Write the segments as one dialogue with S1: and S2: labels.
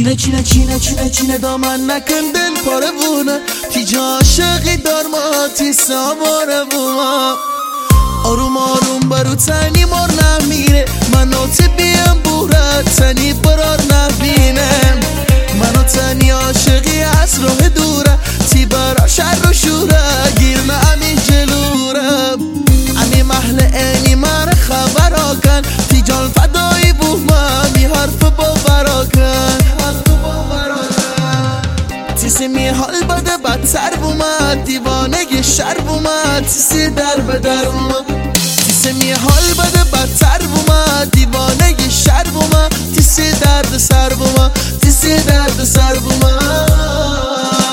S1: چینه دامن نکن دل پاره بونه تی جا عاشقی دار ما تی ساماره بوما آروم آروم برو تنی مار نمیره منو تی بیم بوره تنی برار نبینم منو تنی عاشقی از راه دوره تی برا شر و شوره گیر نمی جلوره امی محل اینی من خبرا کن تی جان فدایی بوما می حرف باورا کن تیسی می حال بده بدتر بومد دیوانه شر بومد تیسی در بدر بومد تیسی می حال بده بدتر بومد دیوانه شر بومد تیسی درد سر بومد تیسی درد سر بومد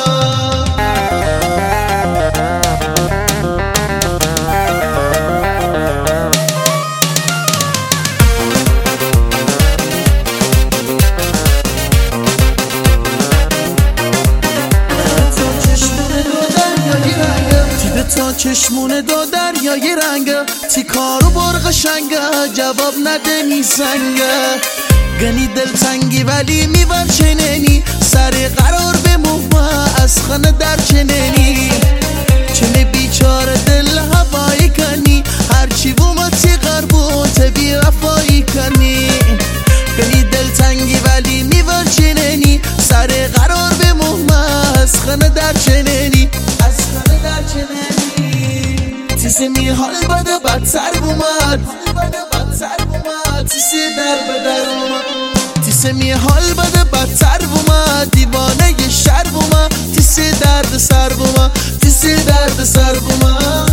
S1: تا چشمونه دو دریای رنگه تی کارو برق شنگه جواب نده نیسنگه گنی دل تنگی ولی میبر چنینی سر قرار به موما از خانه در چنینی چنه بیچاره دل هوایی کنی هرچی بوما تی قربون تبی رفایی کنی گنی دل تنگی ولی میبر چنینی سر قرار به موما از خانه در چنینی از خانه در چنینی تیسی می حال بده بدتر بومد تیسی در بدر بومد تیسی می حال بده بدتر بومد دیوانه شر بومد تیسی درد سر بومد تیسی درد سر بومد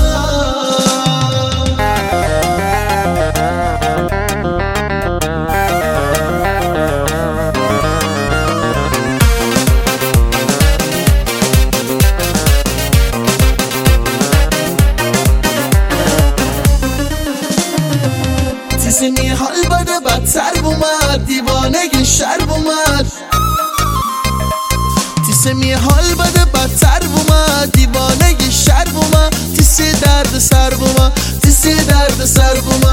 S1: تیسی می حال بده بدتر بومد دیوانه شر بومد تیسی می حال بده بدتر بومد دیوانه شر بومد تیسی درد سر بومد تیسی درد سر بومد